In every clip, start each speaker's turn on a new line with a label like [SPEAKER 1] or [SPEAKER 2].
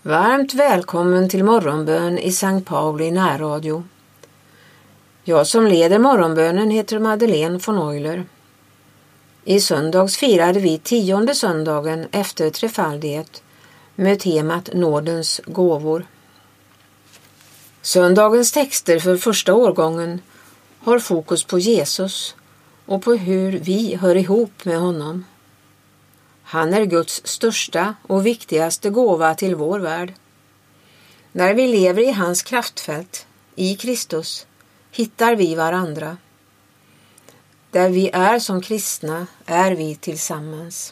[SPEAKER 1] Varmt välkommen till morgonbön i Sankt Pauli närradio. Jag som leder morgonbönen heter Madeleine von Euler. I söndags firade vi 10:e söndagen efter trefaldighet med temat nådens gåvor. Söndagens texter för första årgången har fokus på Jesus och på hur vi hör ihop med honom. Han är Guds största och viktigaste gåva till vår värld. När vi lever i hans kraftfält, i Kristus, hittar vi varandra. Där vi är som kristna är vi tillsammans.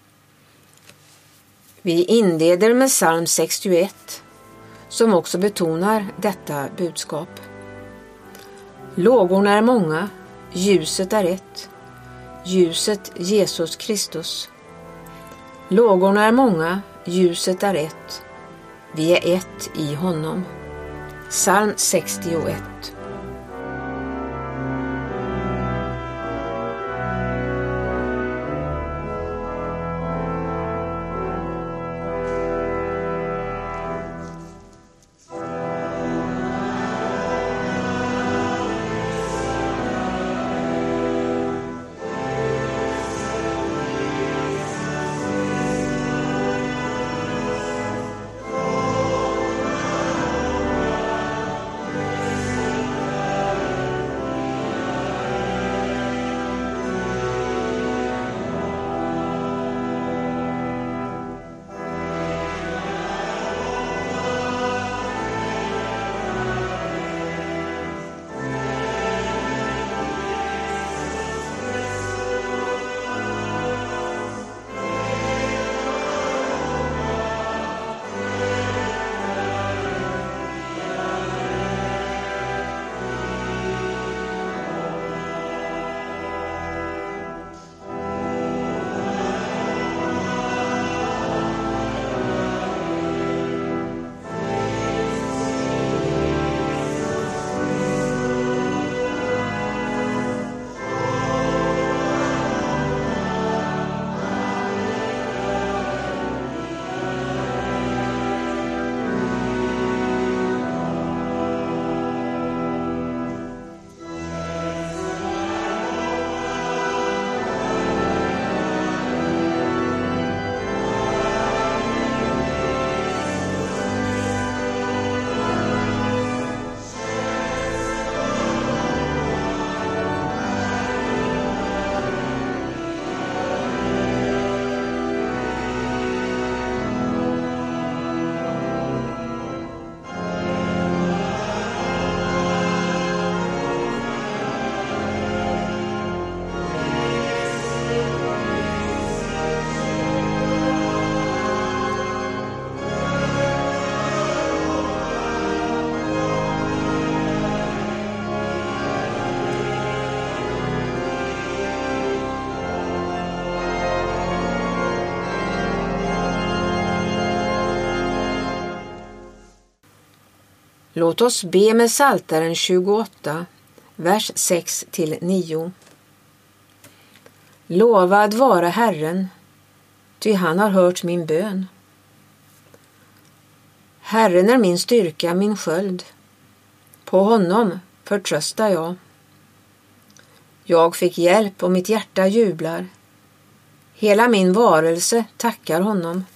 [SPEAKER 1] Vi inleder med psalm 61, som också betonar detta budskap. Lågorna är många, ljuset är ett, ljuset Jesus Kristus. Lågorna är många, ljuset är ett, vi är ett i honom. Psalm 61. Låt oss be med Psaltaren 28, vers 6-9. Lovad vare Herren, ty han har hört min bön. Herren är min styrka, min sköld. På honom förtröstar jag. Jag fick hjälp och mitt hjärta jublar. Hela min varelse tackar honom.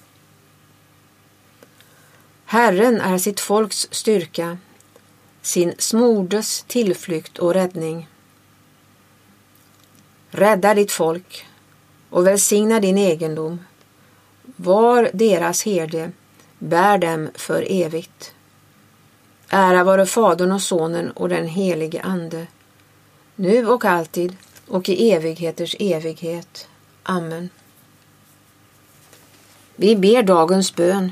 [SPEAKER 1] Herren är sitt folks styrka, sin smordes tillflykt och räddning. Rädda ditt folk och välsigna din egendom. Var deras herde, bär dem för evigt. Ära vare Fadern och Sonen och den helige Ande, nu och alltid och i evigheters evighet. Amen. Vi ber dagens bön.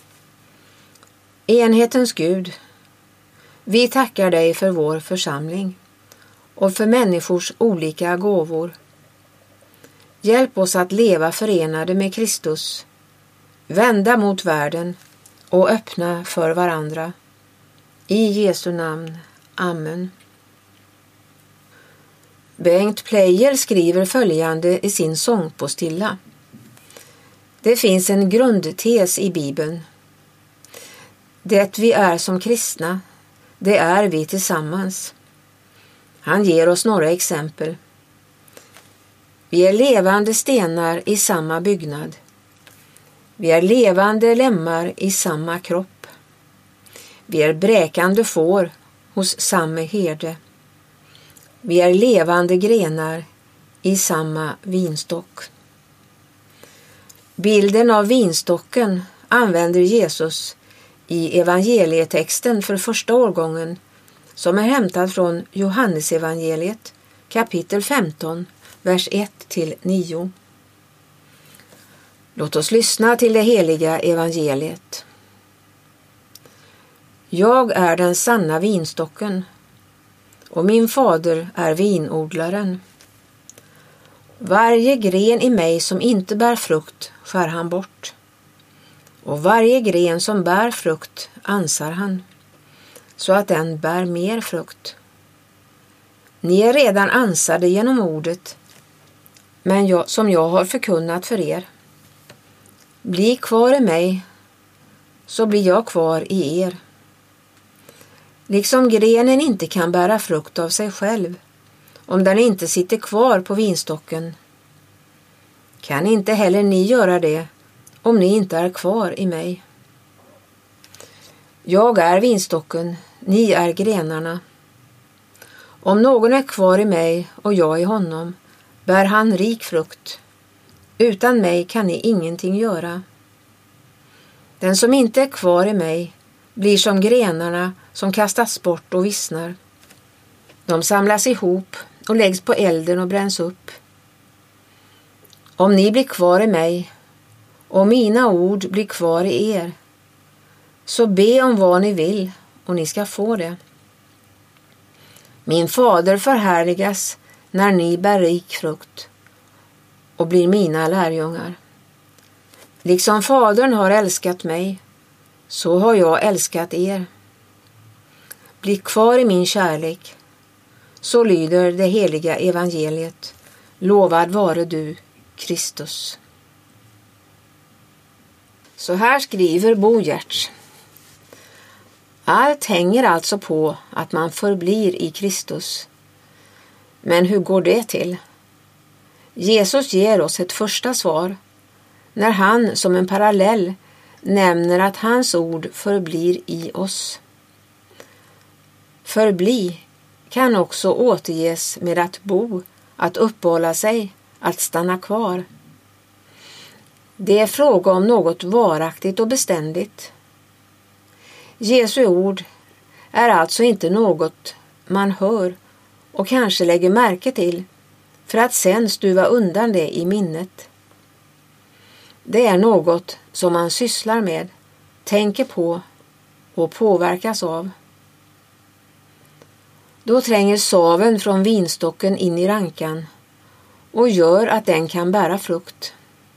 [SPEAKER 1] Enhetens Gud, vi tackar dig för vår församling och för människors olika gåvor. Hjälp oss att leva förenade med Kristus, vända mot världen och öppna för varandra. I Jesu namn. Amen. Bengt Pleijel skriver följande i sin sångpostilla. Det finns en grundtes i Bibeln. Det vi är som kristna, det är vi tillsammans. Han ger oss några exempel. Vi är levande stenar i samma byggnad. Vi är levande lemmar i samma kropp. Vi är bräkande får hos samme herde. Vi är levande grenar i samma vinstock. Bilden av vinstocken använder Jesus i evangelietexten för första årgången, som är hämtad från Johannesevangeliet kapitel 15, vers 1-9. Låt oss lyssna till det heliga evangeliet. Jag är den sanna vinstocken, och min fader är vinodlaren. Varje gren i mig som inte bär frukt skär han bort, och varje gren som bär frukt ansar han, så att den bär mer frukt. Ni är redan ansade genom ordet, som jag har förkunnat för er. Bli kvar i mig, så blir jag kvar i er. Liksom grenen inte kan bära frukt av sig själv, om den inte sitter kvar på vinstocken, kan inte heller ni göra det, om ni inte är kvar i mig. Jag är vinstocken, ni är grenarna. Om någon är kvar i mig och jag i honom, bär han rik frukt. Utan mig kan ni ingenting göra. Den som inte är kvar i mig blir som grenarna som kastas bort och vissnar. De samlas ihop och läggs på elden och bränns upp. Om ni blir kvar i mig och mina ord blir kvar i er, så be om vad ni vill och ni ska få det. Min fader förhärligas när ni bär rik frukt och blir mina lärjungar. Liksom fadern har älskat mig, så har jag älskat er. Bli kvar i min kärlek. Så lyder det heliga evangeliet. Lovad vare du, Kristus. Så här skriver Bo Giertz. Allt hänger alltså på att man förblir i Kristus. Men hur går det till? Jesus ger oss ett första svar när han som en parallell nämner att hans ord förblir i oss. Förbli kan också återges med att bo, att uppehålla sig, att stanna kvar. Det är fråga om något varaktigt och beständigt. Jesu ord är alltså inte något man hör och kanske lägger märke till för att sen stuva undan det i minnet. Det är något som man sysslar med, tänker på och påverkas av. Då tränger saven från vinstocken in i rankan och gör att den kan bära frukt.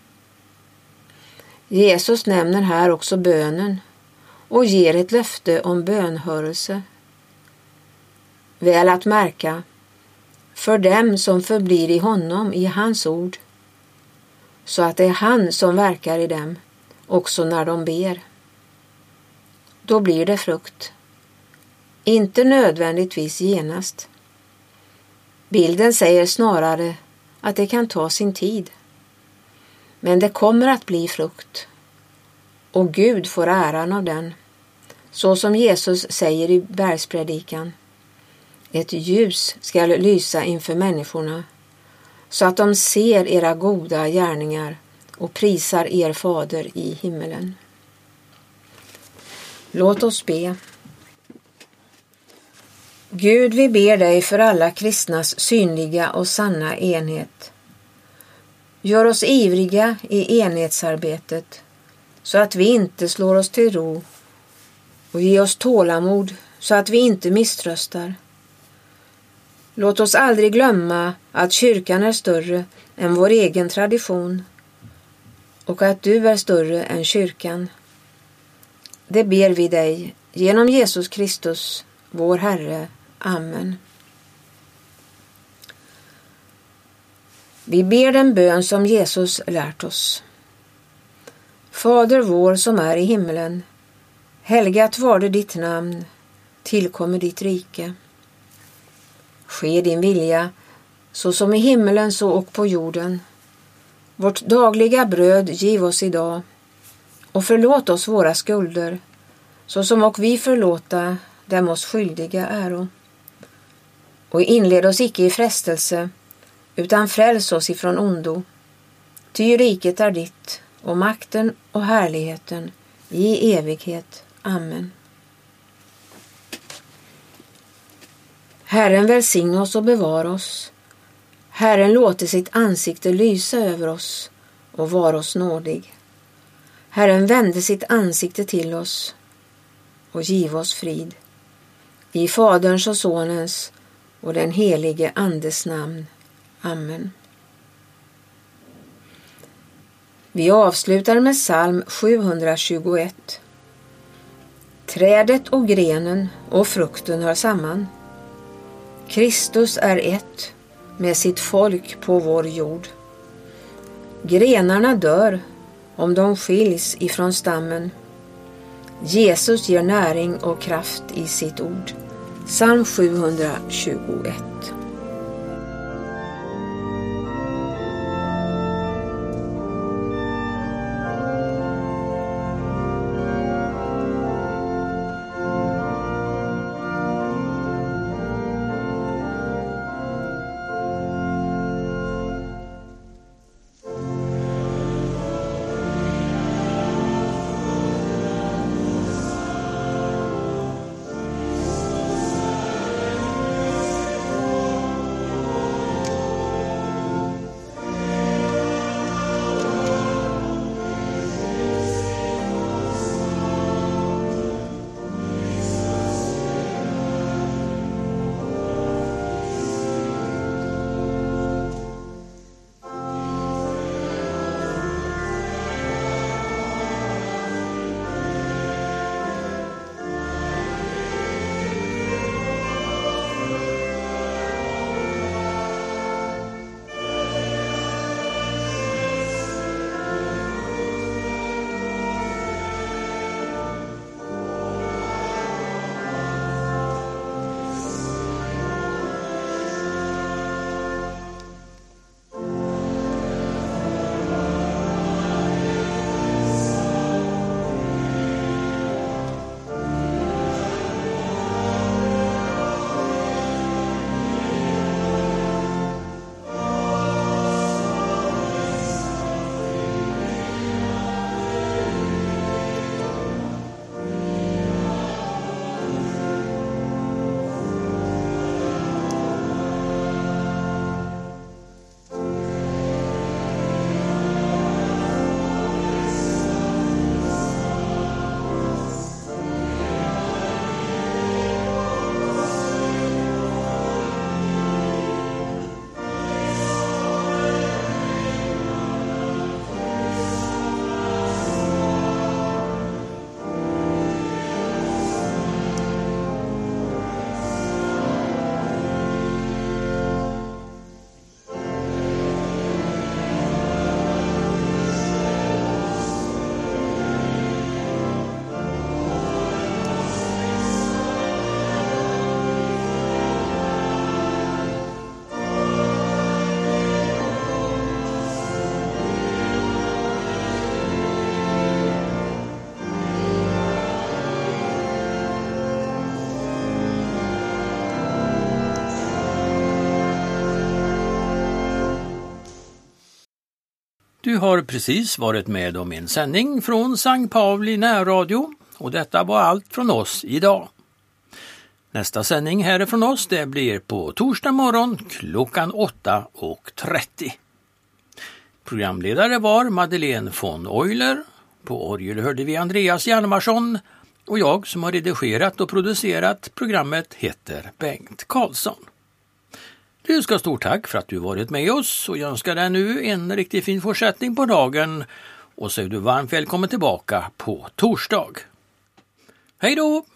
[SPEAKER 1] Jesus nämner här också bönen och ger ett löfte om bönhörelse. Väl att märka, för dem som förblir i honom i hans ord, så att det är han som verkar i dem också när de ber. Då blir det frukt. Inte nödvändigtvis genast. Bilden säger snarare att det kan ta sin tid. Men det kommer att bli frukt. Och Gud får äran av den. Så som Jesus säger i bergspredikan. Ett ljus ska lysa inför människorna, så att de ser era goda gärningar och prisar er fader i himmelen. Låt oss be. Gud, vi ber dig för alla kristnas synliga och sanna enhet. Gör oss ivriga i enhetsarbetet, så att vi inte slår oss till ro, och ge oss tålamod så att vi inte misströstar. Låt oss aldrig glömma att kyrkan är större än vår egen tradition och att du är större än kyrkan. Det ber vi dig genom Jesus Kristus, vår Herre. Amen. Vi ber den bön som Jesus lärt oss. Fader vår som är i himmelen. Helgat var det ditt namn, tillkommer ditt rike. Ske din vilja, så som i himmelen så och på jorden. Vårt dagliga bröd giv oss idag, och förlåt oss våra skulder, så som och vi förlåta dem oss skyldiga äro. Och inled oss icke i frestelse, utan fräls oss ifrån ondo. Ty riket är ditt, och makten och härligheten i evighet. Amen. Herren välsigna oss och bevara oss. Herren låter sitt ansikte lysa över oss och var oss nådig. Herren vände sitt ansikte till oss och giv oss frid. I Faderns och Sonens och den helige Andes namn. Amen. Vi avslutar med psalm 721. Trädet och grenen och frukten hör samman. Kristus är ett med sitt folk på vår jord. Grenarna dör om de skiljs ifrån stammen. Jesus ger näring och kraft i sitt ord. Psalm 721.
[SPEAKER 2] Du har precis varit med om en sändning från Sankt Pauli närradio och detta var allt från oss idag. Nästa sändning härifrån oss det blir på torsdag morgon klockan 8:30. Programledare var Madeleine von Euler, på orgel hörde vi Andreas Hjalmarsson och jag som har redigerat och producerat programmet heter Bengt Karlsson. Du ska stort tack för att du varit med oss och jag önskar dig nu en riktigt fin fortsättning på dagen och så är du varmt välkommen tillbaka på torsdag. Hej då!